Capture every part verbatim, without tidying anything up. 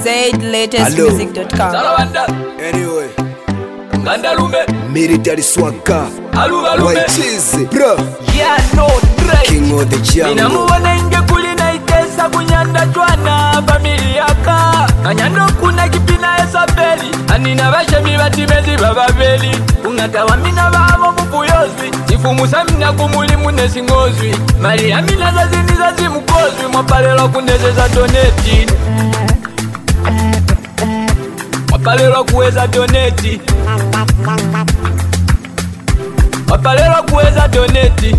Zaid latest music dot com. Anyway, Mandalume military swagger. Alubalume White cheese, bro. Yeah, no Drake King of the jungle. Ninamuona inge kulina itesa kunyanda twana familia ka Kanyando kuna kipina esapeli Anina bashami batimezi bababeli Ungatawa mina babo mupuyozwi Tifumusa mina kumuli mune singozwi Maria mina zazini zazi mukozwi Mwapalelo kunezeza doneti Mwapalelo kuweza doneti Mwapalelo kuweza doneti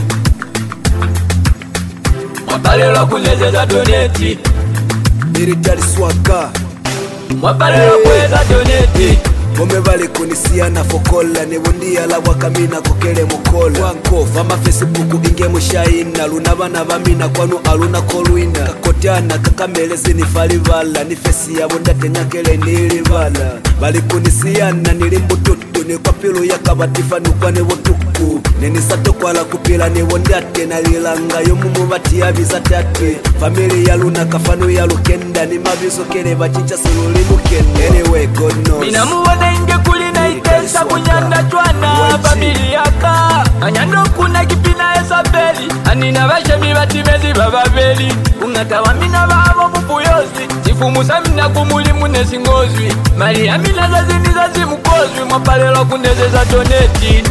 Mwapalelo kunezeza doneti Military swagger. Mwapalelo kuweza doneti Bome bali kunisiana fokola Nebundia la wakamina kokele mukola Wanko vama Facebook inge mushaina Luna bana bamina kwanu aluna kolwina Kakotiana kakamelezi nifalivala Nifesi ya bunda tenyakele nilibala Bali kunisiana nilimbututu Nikwapilu ya kabatifa nukwane wotuku Nenisato kwa la kupila niwondate Nalilanga yomumu bati ya bizatate Famili ya luna kafanu ya lukenda Ni mabizo kele bachicha siluli mukenda Anyway God knows Minamuona inge kulina itesa kunyanda twana familia ka Anyando kuna kipina esapeli Anina bashami batimezi bababeli Ungatawa mina babo mupuyozwi Tifumusa mina kumuli mune singozwi Maria mina zazini zazi mukozwi Mwapalelo kunezeza doneti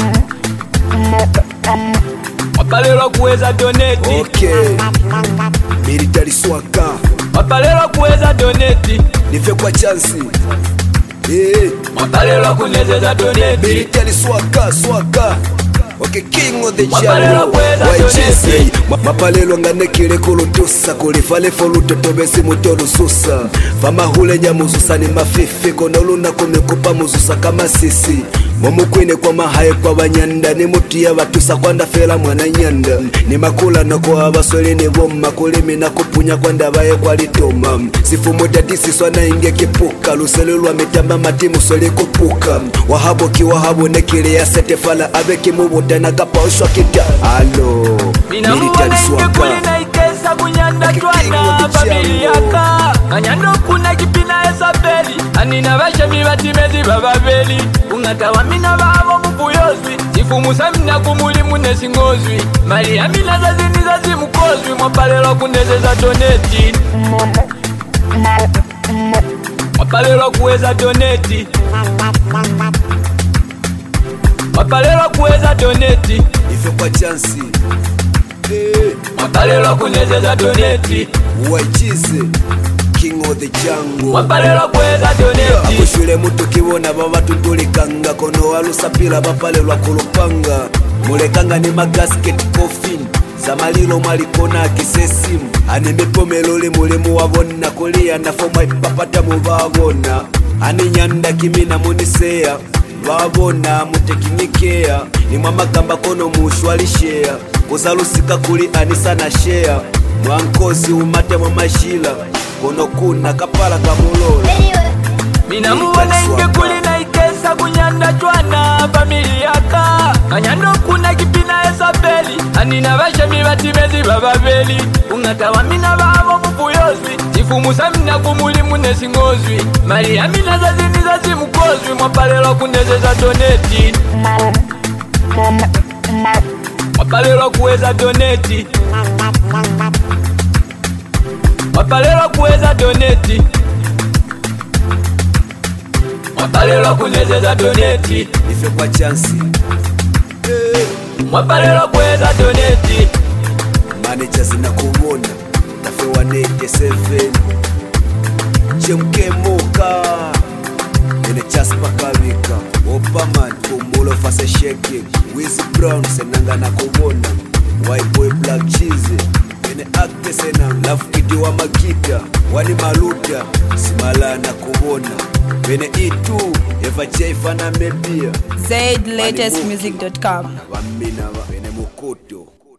Mwapalelo kuweza doneti Okay, military swagger. Mwapalelo kuweza doneti Nife kwa chansi. Eh, Mwapalelo kunezeza doneti military swagger, swagger. Okay, king of the Mwapalelo jungle. kweza White cheese. doneti. Mapalelo nganekile kulutusa kulifale foluto tobesi mutolu susa. Fama hule nyamuzusa ni mafifi kono luna kumekupa muzusa kama sisi. Momukwine kwa mahaye kwa banyanda ni muti ya batusa kwanda fela mwana nyanda. Ni makula na kwa abaswele ni bomma kulimi na kupunya kwanda baye kwa litoma. Sifu mutadisi swana inge kipuka luselelwa mitamba matimu swele kupuka. Wahabo ki wahabo nekile ya setefala abeki mubuta na kapa ushwa kita. Alo, military Minamuona inge swagger. kulina itesa kunyanda twana familia ka Anyando kuna kipina esapeli Anina bashami batimezi bababeli Ungatawa mina babo mupuyozwi Tifumusa mina kumuli mune singozwi Maria mina zazini zazi mukozwi Mwapalelo kunezeza doneti Mwapalelo kuweza doneti Mwapalelo kuweza doneti Ife kwa chansi. Eh, Mwapalelo kunezeza doneti White cheese. King of the jungle. Mwapalelo kuweza doneti Akushule mutu kibona baba tutulikanga kono walusapila bapalelwa kulupanga mulekanga ni magasket coffin zamalilo mwalikona kisesimu ani mipomelole mulemu wabona kulia nafoma ipapata mubabona ani nyanda kimina muniseya babona mutekinyikea ni mwamagamba kono mushwalishea kuzalusika kuli anisa na shea mwankosi umate mwamashila kono kuna kapala kamulola. Minamuona inge kulina itesa kunyanda twana familia ka Kanyando kuna kipina esapeli Anina bashami batimezi bababeli Ungatawa mina babo mupuyozwi Tifumusa mina kumuli mune singozwi Maria mina zazini zazi mukozwi Mwapalelo kunezeza doneti Mwapalelo kuweza doneti Mwapalelo kuweza doneti Mwapalelo kunezeza doneti Ife kwa chansi. Eh, Mwapalelo kuweza doneti manager zinakubona tafewa nete seven chemke moka ene chaspa kavika opaman kumulo fase shaking Wizzy Brown senanga nakubona white boy black cheese ene acte senanga love kidi wa magita wani maluta simala nakubona ene itu eva jaifana mebia Zaid latest music dot com. wamina wa